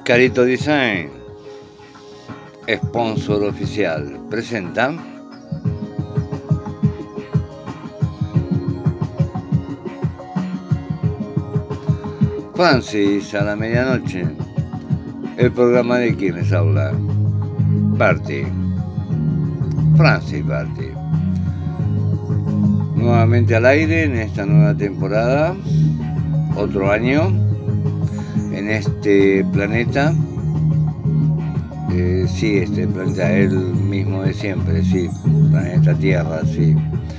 Carito Design, sponsor oficial, presenta Francis a la medianoche, el programa de quien les habla, Bertie, Francis Bertie. Nuevamente al aire en esta nueva temporada, otro año, en este planeta, sí, este planeta, el mismo de siempre, sí, planeta Tierra, sí,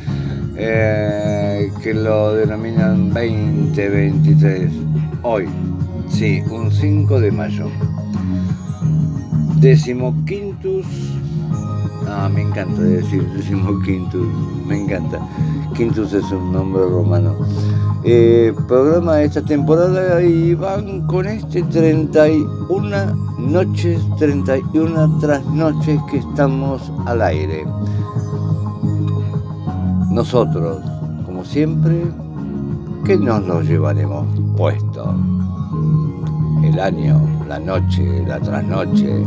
que lo denominan 2023, hoy, sí, un 5 de mayo, 15º, me encanta decir 15º, me encanta, Quintus es un nombre romano, programa de esta temporada y van con 31 noches, 31 trasnoches que estamos al aire. Nosotros, como siempre, ¿qué nos lo llevaremos puesto? El año, la noche, la trasnoche.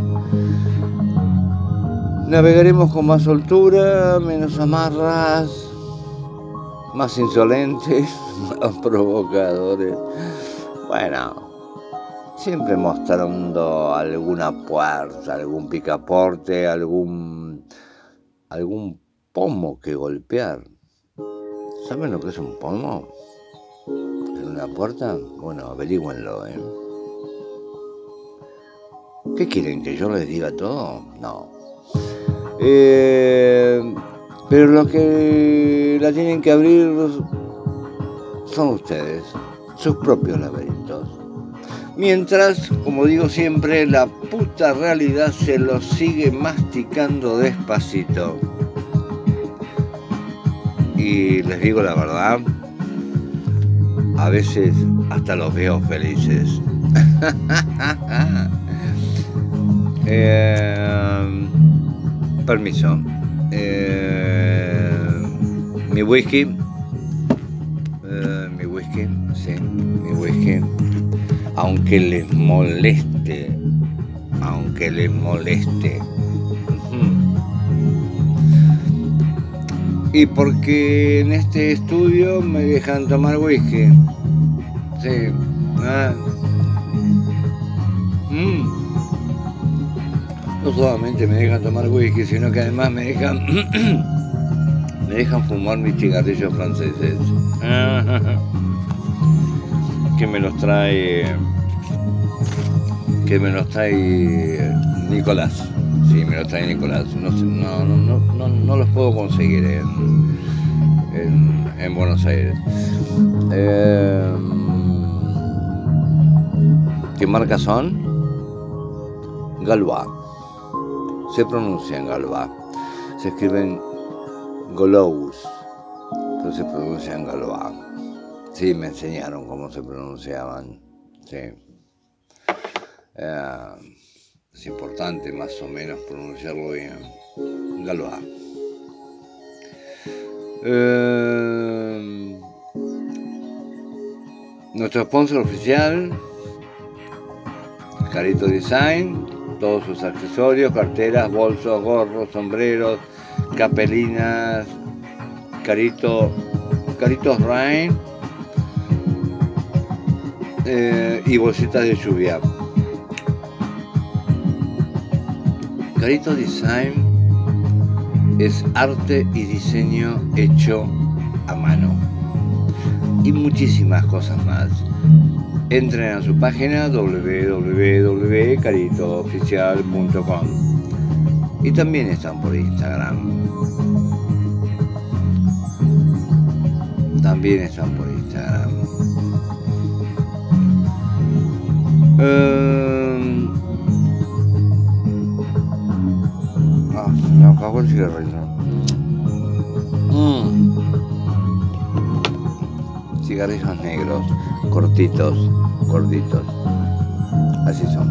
Navegaremos con más soltura, menos amarras, más insolentes, más provocadores. Bueno, siempre mostrando alguna puerta, algún picaporte, algún pomo que golpear. ¿Saben lo que es un pomo? ¿En una puerta? Bueno, averígüenlo, ¿eh? ¿Qué quieren? ¿Que yo les diga todo? No. Pero los que la tienen que abrir son ustedes, sus propios laberintos. Mientras, como digo siempre, la puta realidad se los sigue masticando despacito. Y les digo la verdad, a veces hasta los veo felices. Permiso. Mi whisky, sí, mi whisky, aunque les moleste. Y porque en este estudio me dejan tomar whisky, sí, no solamente me dejan tomar whisky, sino que además me dejan fumar mis cigarrillos franceses. Que me los trae Nicolás. Sí, me los trae Nicolás. No los puedo conseguir en Buenos Aires. ¿Qué marcas son? Galois. Se pronuncian Galois. Se escriben Gaulois, pero se pronuncian Galois. Sí, me enseñaron cómo se pronunciaban. Sí. Es importante más o menos pronunciarlo bien. Galois. Nuestro sponsor oficial, Carito Design, todos sus accesorios, carteras, bolsos, gorros, sombreros, capelinas, Caritos Rain y bolsitas de lluvia. Carito Design es arte y diseño hecho a mano y muchísimas cosas más. Entren a su página www.caritooficial.com y también están por Instagram. Se me acabó el cigarrillo. Cigarrillos negros, cortitos. Así son.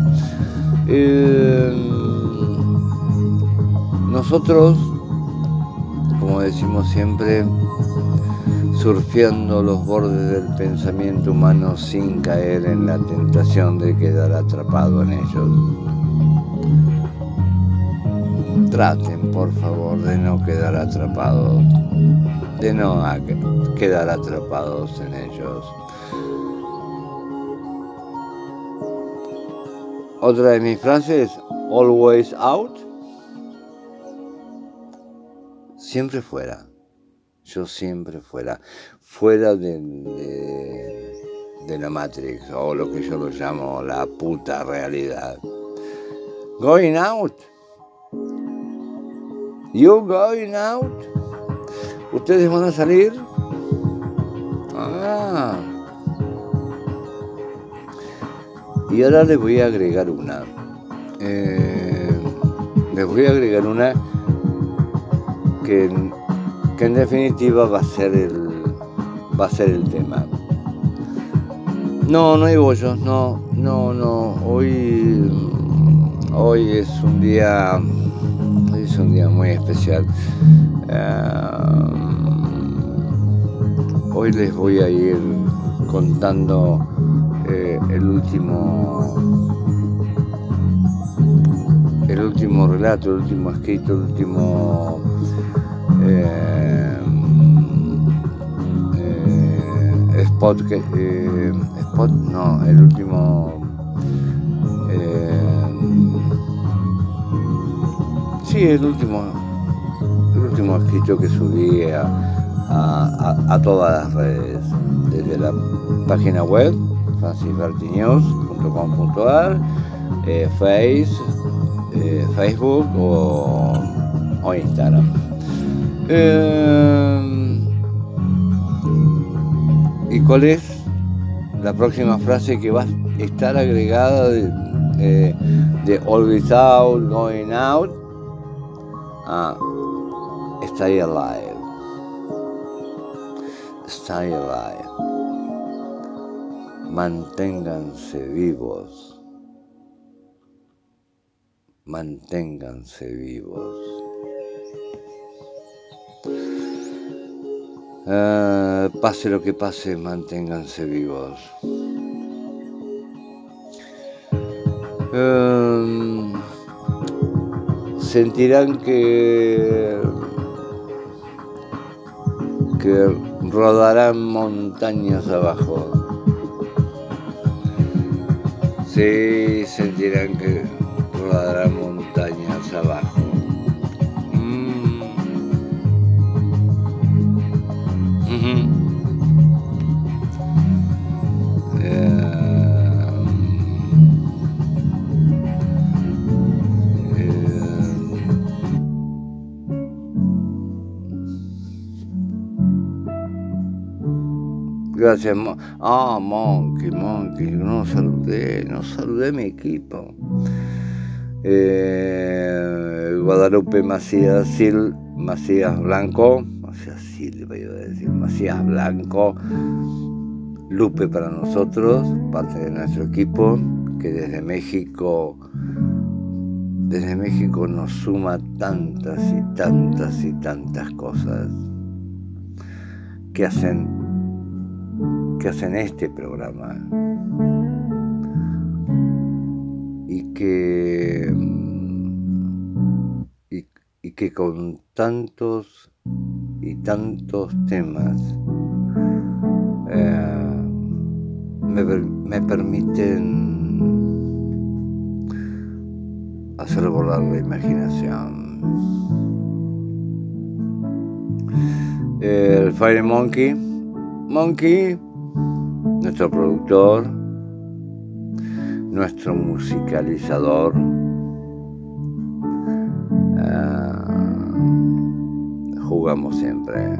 Nosotros, como decimos siempre, surfeando los bordes del pensamiento humano sin caer en la tentación de quedar atrapado en ellos. Traten, por favor, de no quedar atrapados, de no quedar atrapados en ellos. Otra de mis frases, always out, siempre fuera. Yo siempre fuera de la Matrix, o lo que yo lo llamo la puta realidad. Going out. You going out. ¿Ustedes van a salir? Ah. Y ahora les voy a agregar una. Que en definitiva va a ser el tema. No hay bollos, no. Hoy es un día muy especial. Hoy les voy a ir contando el último relato, el último escrito, el último el último el último escrito que subí a todas las redes, desde la página web francisbertinews.com.ar, Facebook o Instagram. ¿Y cuál es la próxima frase que va a estar agregada de always out, going out? Stay alive. Stay alive. Manténganse vivos. Manténganse vivos. Pase lo que pase, manténganse vivos. Sentirán que rodarán montañas abajo. Sí, sentirán que rodarán montañas abajo. Gracias, Monkey, no saludé a mi equipo. Guadalupe Macías Blanco, Macías Blanco, Lupe para nosotros, parte de nuestro equipo, que desde México nos suma tantas y tantas cosas que hacen este programa y que con tantos y tantos temas me permiten hacer volar la imaginación. El Fire Monkey, nuestro productor, nuestro musicalizador, jugamos siempre,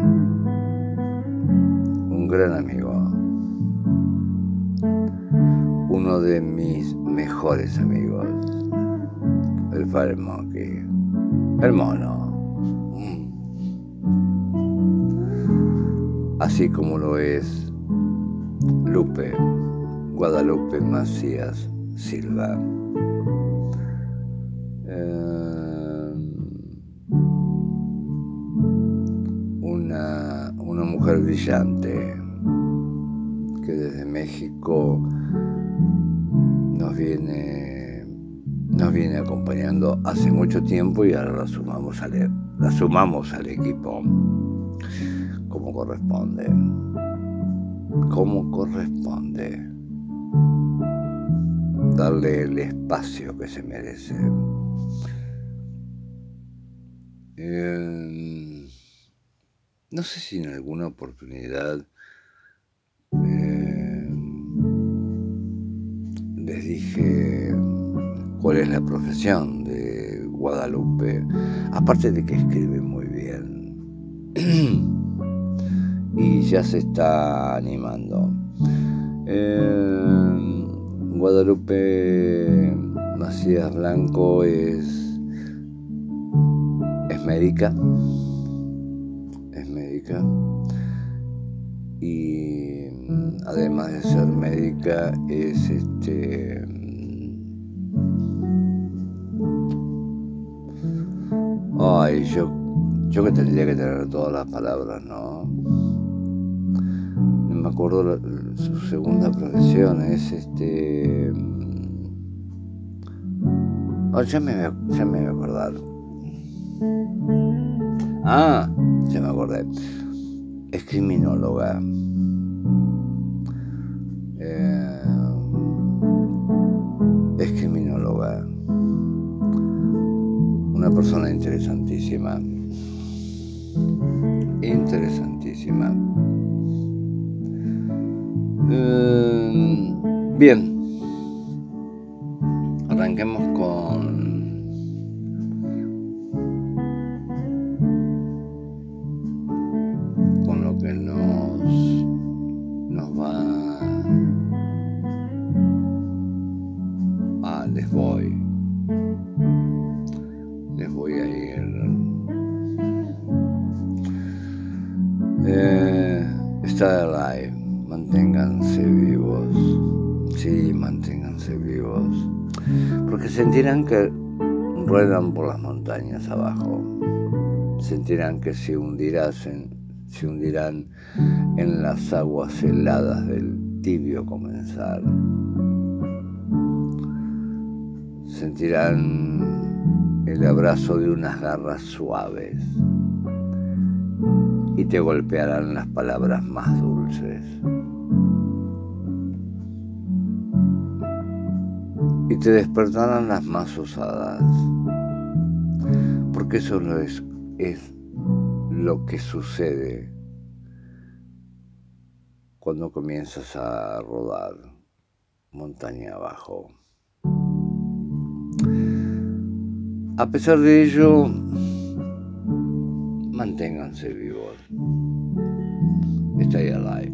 un gran amigo, uno de mis mejores amigos, el Fire Monkey, el mono, así como lo es Lupe Guadalupe Macías Silva. Una mujer mujer brillante que desde México nos viene acompañando hace mucho tiempo y ahora la sumamos al equipo como corresponde. Darle el espacio que se merece. No sé si en alguna oportunidad les dije cuál es la profesión de Guadalupe, aparte de que escribe muy bien y ya se está animando. Guadalupe Macías Blanco es médica, y además de ser médica es yo que tendría que tener todas las palabras, ¿no? No me acuerdo su segunda profesión, es ya me voy a acordar. Ya me acordé. Es criminóloga. Una persona interesantísima. Bien. Arranquemos con lo que nos va. Les voy a ir. Stay alive. Manténganse vivos. Sí, manténganse vivos. Porque sentirán que ruedan por las montañas abajo. Sentirán que se hundirán en las aguas heladas del tibio comenzar. Sentirán el abrazo de unas garras suaves y te golpearán las palabras más dulces. Y te despertarán las más osadas, porque eso no es lo que sucede cuando comienzas a rodar montaña abajo. A pesar de ello, manténganse vivos. Stay alive.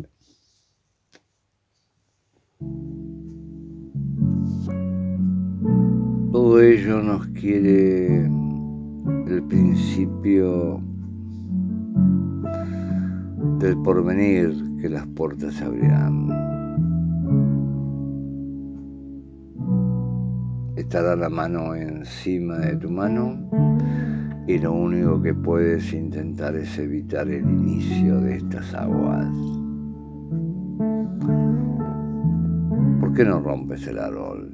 Todo ello nos quiere el principio del porvenir, que las puertas se abrirán. Estará la mano encima de tu mano y lo único que puedes intentar es evitar el inicio de estas aguas. ¿Por qué no rompes el árbol?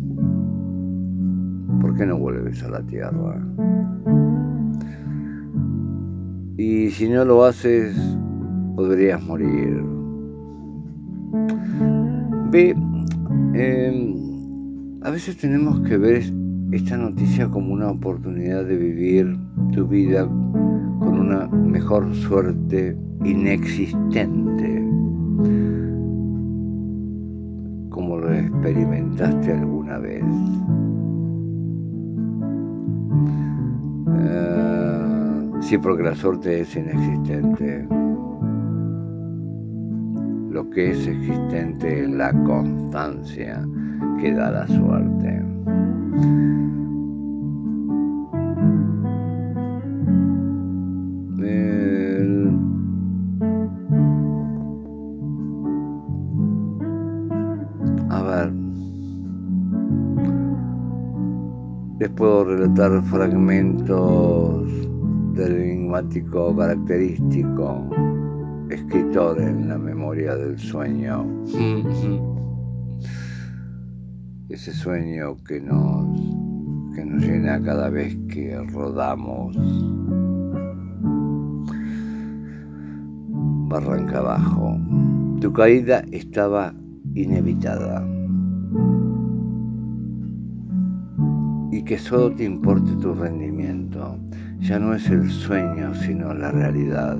¿Por qué no vuelves a la tierra? Y si no lo haces, podrías morir. A veces tenemos que ver esta noticia como una oportunidad de vivir tu vida con una mejor suerte inexistente, como lo experimentaste alguna vez. Sí, porque la suerte es inexistente. Lo que es existente es la constancia que da la suerte. A ver, les puedo relatar fragmentos del enigmático característico escritor en la memoria del sueño. Ese sueño que nos llena cada vez que rodamos barranca abajo. Tu caída estaba inevitada. Y que solo te importe tu rendimiento. Ya no es el sueño, sino la realidad.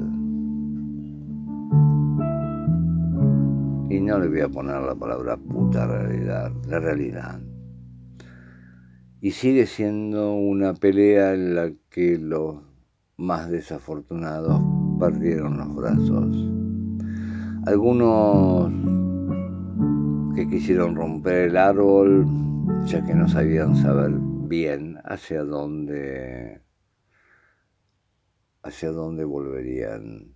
Y no le voy a poner la palabra puta realidad, la realidad. Y sigue siendo una pelea en la que los más desafortunados perdieron los brazos. Algunos que quisieron romper el árbol, ya que no sabían saber bien hacia dónde volverían.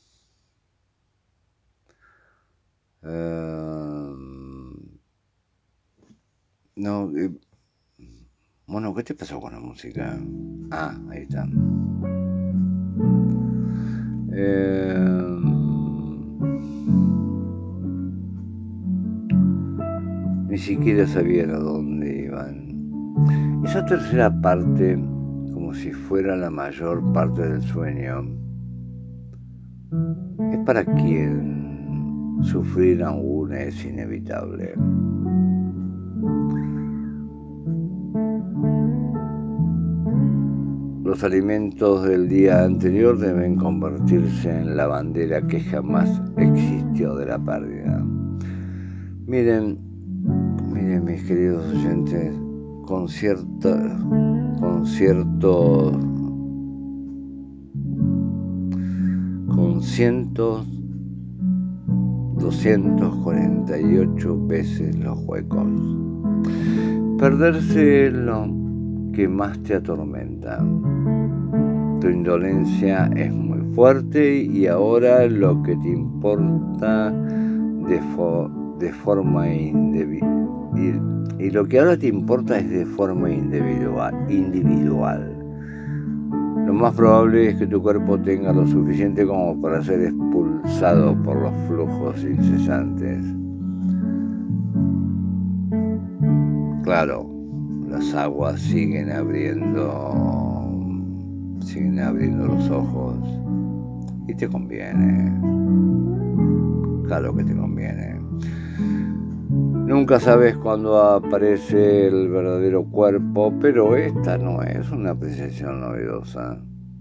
Bueno, ¿qué te pasó con la música? Ah, ahí está. Ni siquiera sabían a dónde iban. Esa tercera parte, como si fuera la mayor parte del sueño, es para quien sufrir aún es inevitable. Los alimentos del día anterior deben convertirse en la bandera que jamás existió de la pérdida. Miren mis queridos oyentes, con cientos 248 veces los huecos. Perderse es lo que más te atormenta. Tu indolencia es muy fuerte y ahora lo que te importa de forma individual. Y lo que ahora te importa es de forma individual. Lo más probable es que tu cuerpo tenga lo suficiente como para ser expulsado por los flujos incesantes. Claro, las aguas siguen abriendo los ojos. Y te conviene. Claro que te conviene. Nunca sabes cuándo aparece el verdadero cuerpo, pero esta no es una apreciación novedosa.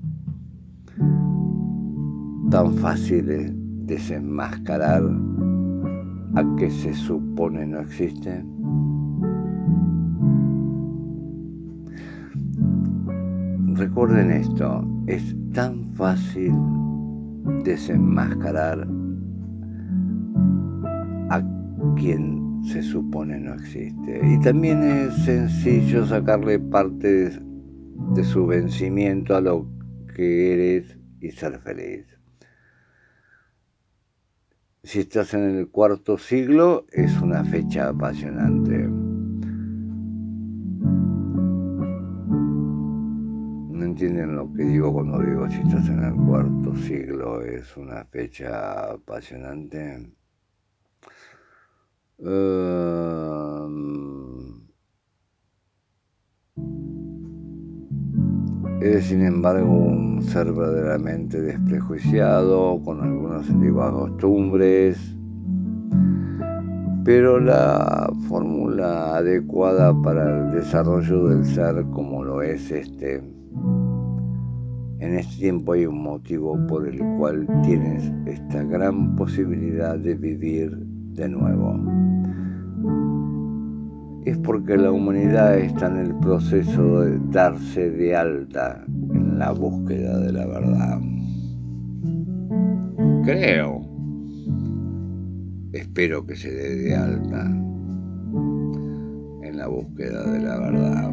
Tan fácil es desenmascarar a que se supone no existe. Recuerden esto, es tan fácil desenmascarar a quien se supone no existe. Y también es sencillo sacarle parte de su vencimiento a lo que eres y ser feliz. Si estás en el 4º siglo, es una fecha apasionante. ¿No entienden lo que digo cuando digo si estás en el 4º siglo es una fecha apasionante? Eres sin embargo un ser verdaderamente desprejuiciado, con algunas antiguas costumbres, pero la fórmula adecuada para el desarrollo del ser como lo es este. En este tiempo hay un motivo por el cual tienes esta gran posibilidad de vivir de nuevo. Es porque la humanidad está en el proceso de darse de alta en la búsqueda de la verdad. Espero que se dé de alta en la búsqueda de la verdad.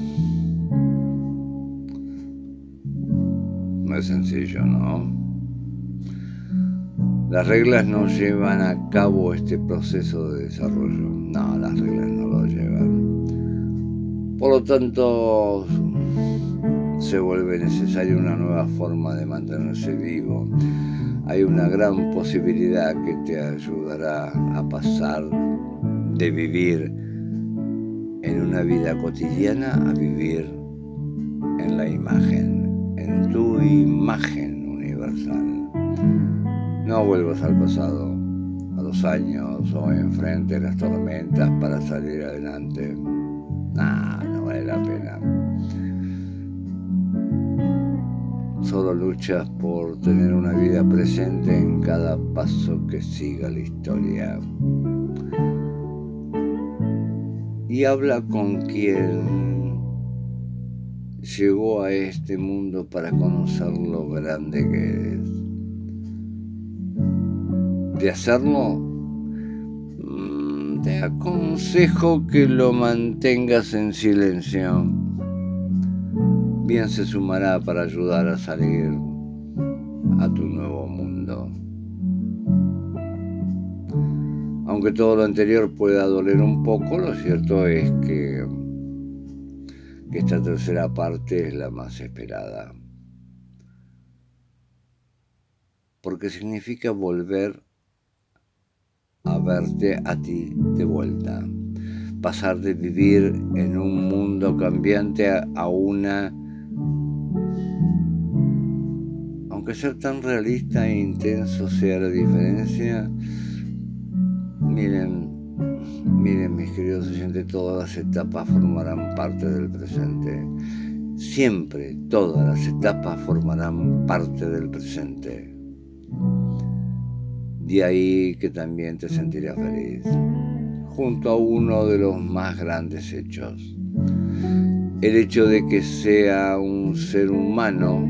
No es sencillo, ¿no? Las reglas no llevan a cabo este proceso de desarrollo. No, las reglas no lo llevan. Por lo tanto, se vuelve necesaria una nueva forma de mantenerse vivo. hay una gran posibilidad que te ayudará a pasar de vivir en una vida cotidiana a vivir en la imagen, en tu imagen universal. No vuelvas al pasado, a los años o enfrente de las tormentas para salir adelante. No vale la pena. Solo luchas por tener una vida presente en cada paso que siga la historia. Y habla con quien llegó a este mundo para conocer lo grande que eres. De hacerlo, te aconsejo que lo mantengas en silencio. Bien se sumará para ayudar a salir a tu nuevo mundo. Aunque todo lo anterior pueda doler un poco, lo cierto es que esta tercera parte es la más esperada. Porque significa volver a verte a ti de vuelta. Pasar de vivir en un mundo cambiante a una... Aunque ser tan realista e intenso sea la diferencia, miren mis queridos oyentes, todas las etapas formarán parte del presente. Siempre todas las etapas formarán parte del presente. De ahí que también te sentirás feliz, junto a uno de los más grandes hechos. El hecho de que sea un ser humano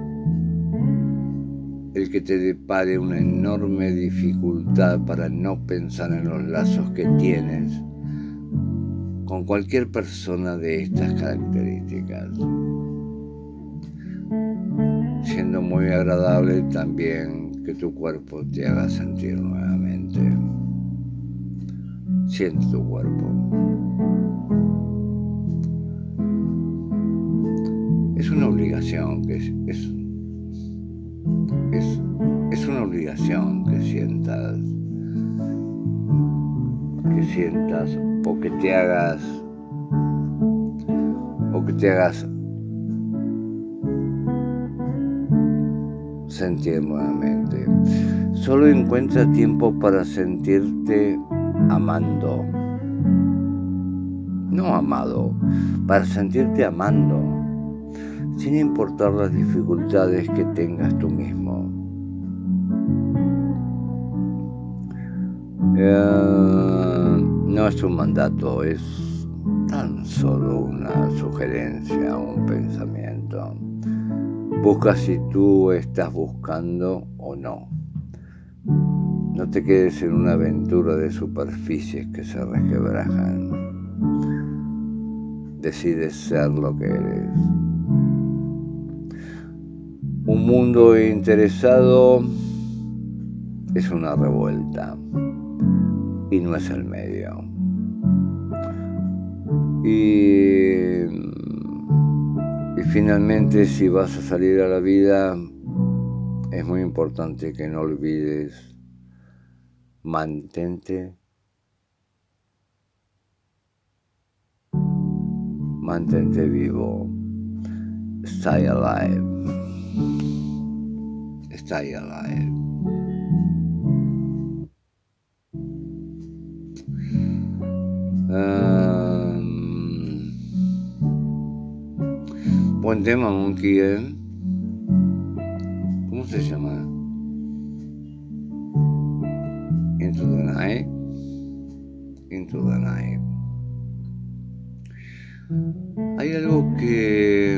el que te depare una enorme dificultad para no pensar en los lazos que tienes con cualquier persona de estas características. Siendo muy agradable también que tu cuerpo te haga sentir nuevamente. Siente tu cuerpo. Es una obligación es una obligación que sientas o que te hagas sentir nuevamente. Solo encuentra tiempo para sentirte amando, no amado, para sentirte amando, sin importar las dificultades que tengas tú mismo. No es un mandato, es tan solo una sugerencia, un pensamiento. Busca si tú estás buscando o no. No te quedes en una aventura de superficies que se resquebrajan. Decides ser lo que eres. Un mundo interesado es una revuelta y no es el medio. Y finalmente, si vas a salir a la vida, es muy importante que no olvides, mantente vivo. Stay alive. Stay alive. Buen tema, Monkey, ¿eh? ¿Cómo se llama? Into the Night. Into the Night. Hay algo que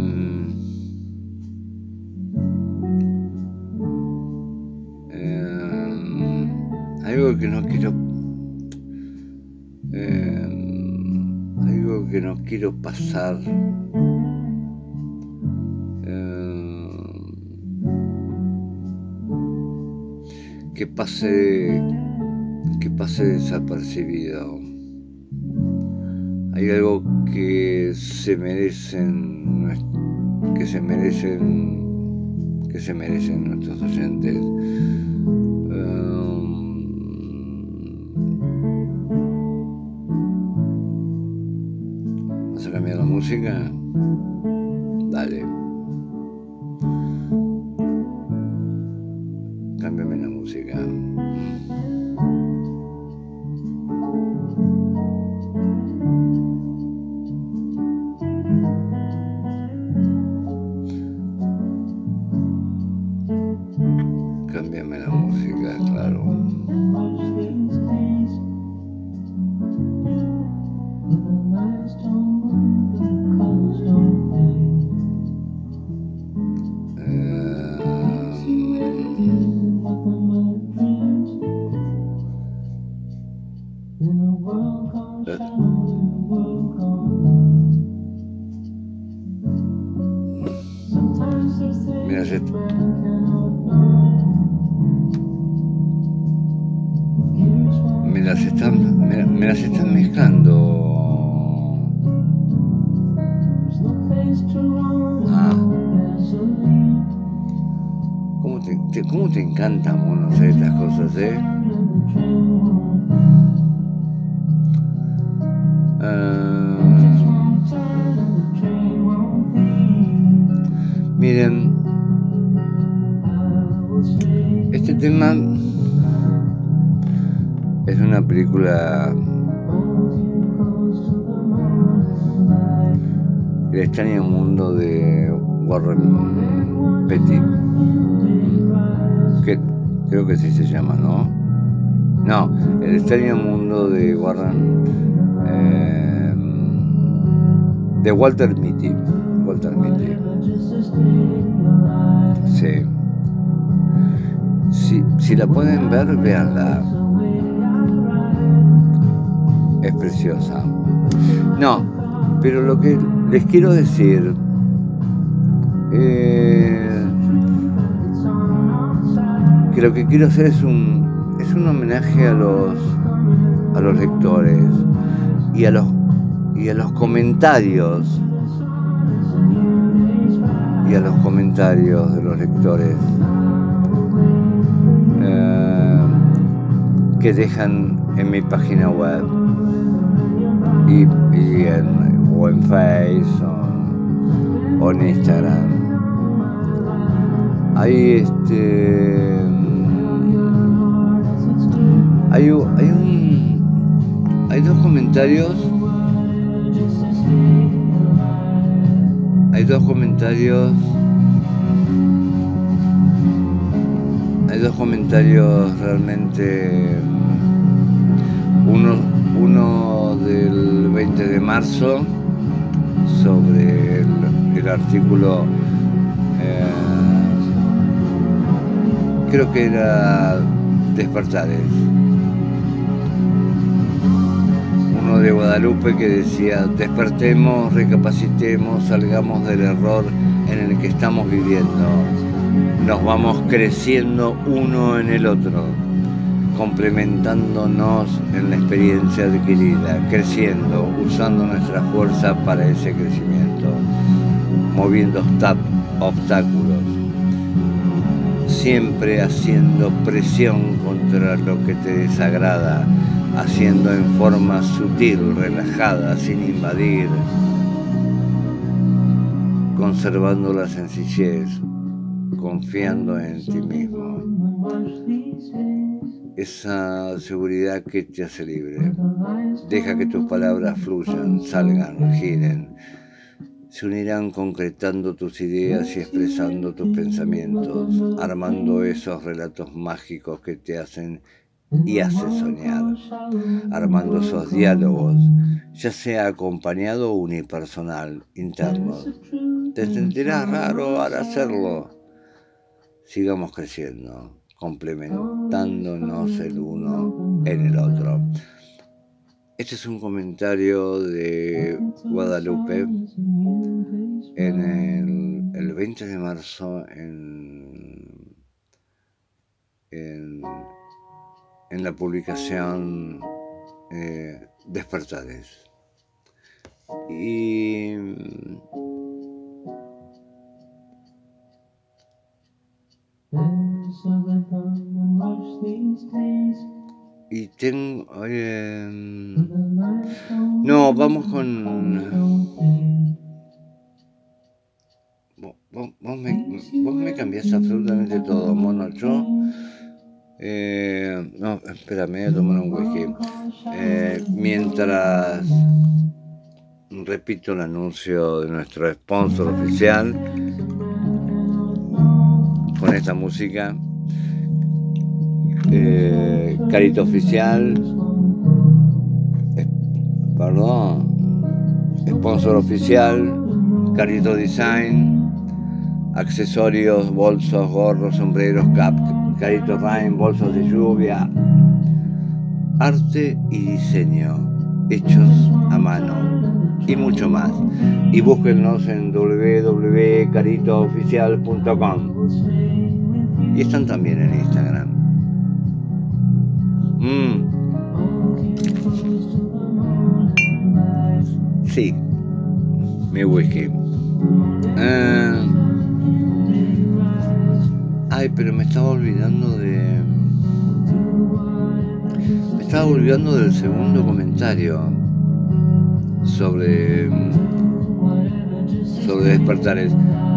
no quiero pasar. Que pase desapercibido. Hay algo que se merecen que se merecen nuestros oyentes. ¿Vas a cambiar la música? Dale. Cámbiame la música. Cámbiame la música, claro. Mira, me las están mezclando. ¿Cómo te encantan, bueno, hacer estas cosas, Miren, este tema es una película, El extraño mundo de Warren Beatty, que creo que sí se llama, ¿no? No, El extraño mundo de Warren, de Walter Mitty. Sí. Si la pueden ver, véanla. Es preciosa. No, pero lo que les quiero decir, que lo que quiero hacer es un homenaje a los lectores y a los comentarios de los lectores que dejan en mi página web o en Face o en Instagram. Hay dos comentarios. Hay dos comentarios realmente. Uno del 20 de marzo sobre el artículo, creo que era Despertares. Uno de Guadalupe que decía: despertemos, recapacitemos, salgamos del error en el que estamos viviendo. Nos vamos creciendo uno en el otro, complementándonos en la experiencia adquirida, creciendo, usando nuestra fuerza para ese crecimiento, moviendo obstáculos, siempre haciendo presión contra lo que te desagrada, haciendo en forma sutil, relajada, sin invadir, conservando la sencillez, confiando en ti mismo. Esa seguridad que te hace libre. Deja que tus palabras fluyan, salgan, giren. Se unirán concretando tus ideas y expresando tus pensamientos, armando esos relatos mágicos que te hacen y hacen soñar, armando esos diálogos, ya sea acompañado o unipersonal, internos. Te sentirás raro al hacerlo. Sigamos creciendo, complementándonos el uno en el otro. Este es un comentario de Guadalupe en el 20 de marzo en la publicación Despertares. Y Y tengo... no, vamos con... Vos me cambiás absolutamente todo, mono. Yo... no, espera, me voy a tomar un whisky. Mientras repito el anuncio de nuestro sponsor oficial con esta música. Carito Oficial, sponsor oficial, Carito Design, accesorios, bolsos, gorros, sombreros, cap, Carito Rain, bolsos de lluvia, arte y diseño hechos a mano y mucho más. Y búsquennos en www.caritooficial.com y están también en Instagram. Sí, mi whisky. Pero me estaba olvidando del segundo comentario sobre despertares.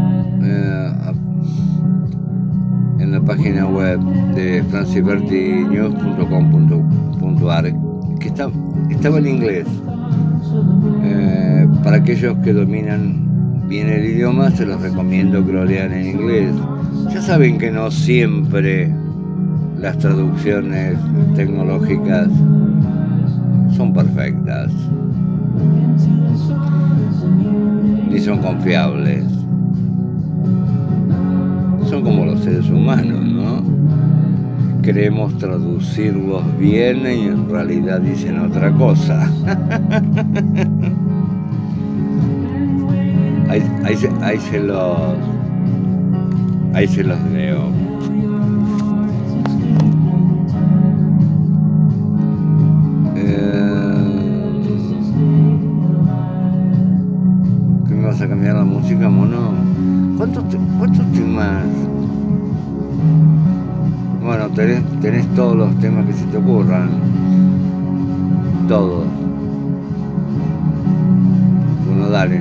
En la página web de francibertinews.com.ar, que estaba en inglés. Para aquellos que dominan bien el idioma, se los recomiendo que lo lean en inglés. Ya saben que no siempre las traducciones tecnológicas son perfectas, ni son confiables. Son como los seres humanos, ¿no? Queremos traducirlos bien y en realidad dicen otra cosa. Ahí se los leo. ¿Qué me vas a cambiar la música, mono? ¿Cuántos temas? Bueno, tenés todos los temas que se te ocurran. Todos. Bueno, dale.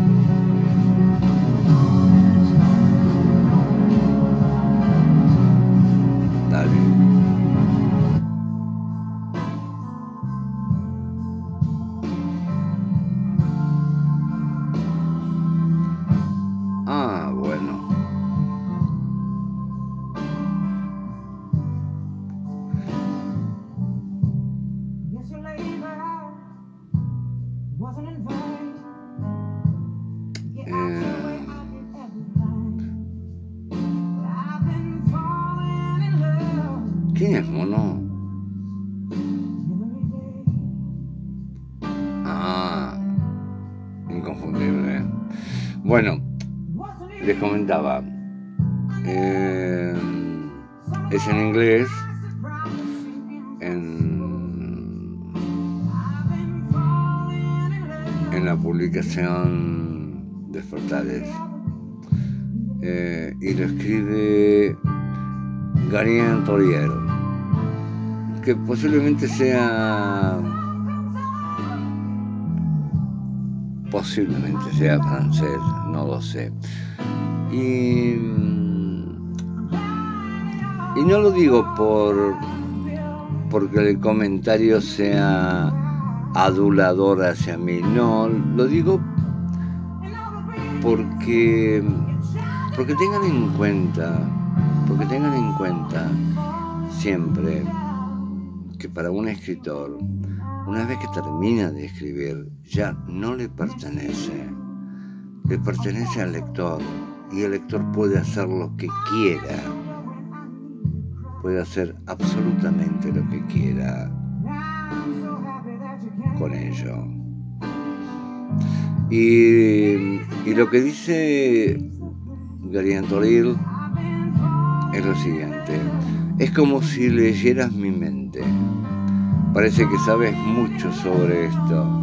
¿Quién es, mono? Inconfundible. Bueno, les comentaba, es en inglés, en la publicación Despertares, y lo escribe Garien Torier, que posiblemente sea francés, no lo sé. Y no lo digo porque el comentario sea adulador hacia mí, no, lo digo porque tengan en cuenta siempre que para un escritor, una vez que termina de escribir, ya no le pertenece al lector, y el lector puede hacer lo que quiera, puede hacer absolutamente lo que quiera con ello. Y lo que dice Garien Torier es lo siguiente: es como si leyeras mi mente. Parece que sabes mucho sobre esto,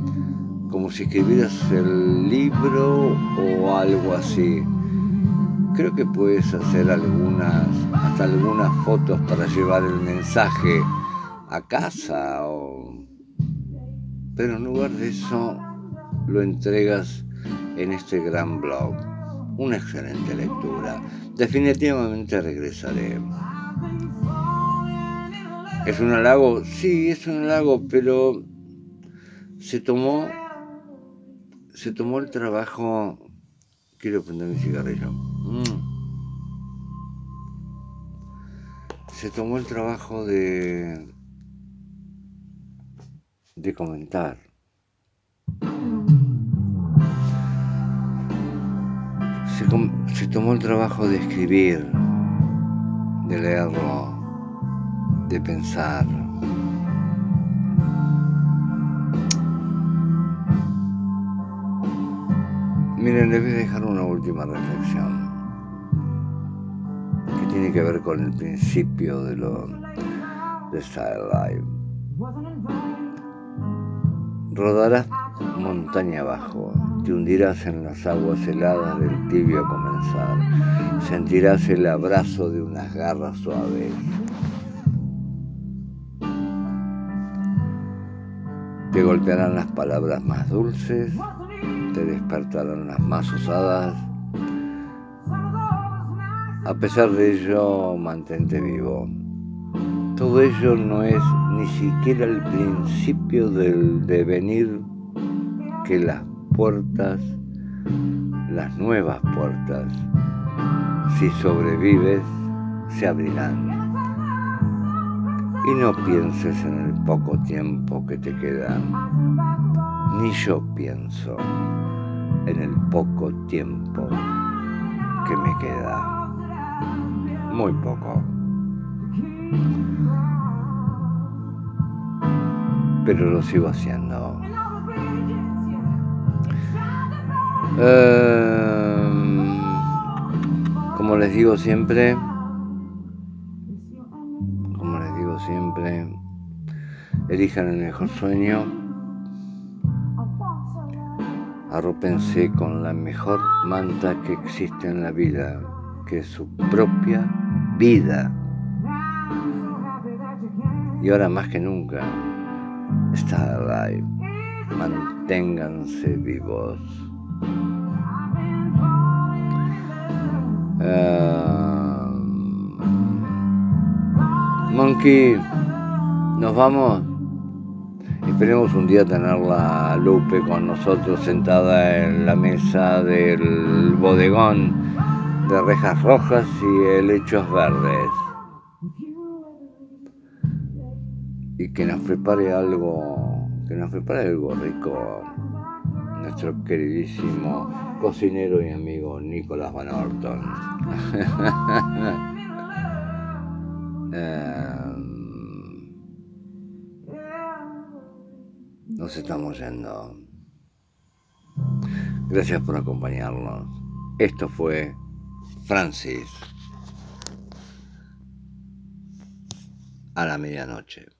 como si escribieras el libro o algo así. creo que puedes hacer hasta algunas fotos para llevar el mensaje a casa, pero en lugar de eso lo entregas en este gran blog. Una excelente lectura. Definitivamente regresaré. ¿Es un halago? Sí, es un halago, pero se tomó el trabajo. Quiero prender mi cigarrillo. Se tomó el trabajo de comentar. Se tomó el trabajo de escribir, de leerlo, de pensar. Miren, les voy a dejar una última reflexión que tiene que ver con el principio de Style Life. Rodarás montaña abajo, te hundirás en las aguas heladas del tibio comenzar, sentirás el abrazo de unas garras suaves. Te golpearán las palabras más dulces, te despertarán las más osadas. A pesar de ello, mantente vivo. Todo ello no es ni siquiera el principio del devenir que las nuevas puertas, si sobrevives, se abrirán. Y no pienses en el poco tiempo que te queda, ni yo pienso en el poco tiempo que me queda. Muy poco. Pero lo sigo haciendo. Como les digo siempre, elijan el mejor sueño, arrópense con la mejor manta que existe en la vida, que es su propia vida. Y ahora más que nunca, stay alive, manténganse vivos. Monkey, nos vamos. Esperemos un día tenerla a Lupe con nosotros sentada en la mesa del bodegón de rejas rojas y helechos verdes. Y que nos prepare algo rico nuestro queridísimo cocinero y amigo Nicolás Van Orton. Nos estamos yendo. Gracias por acompañarnos. Esto fue Francis a la medianoche.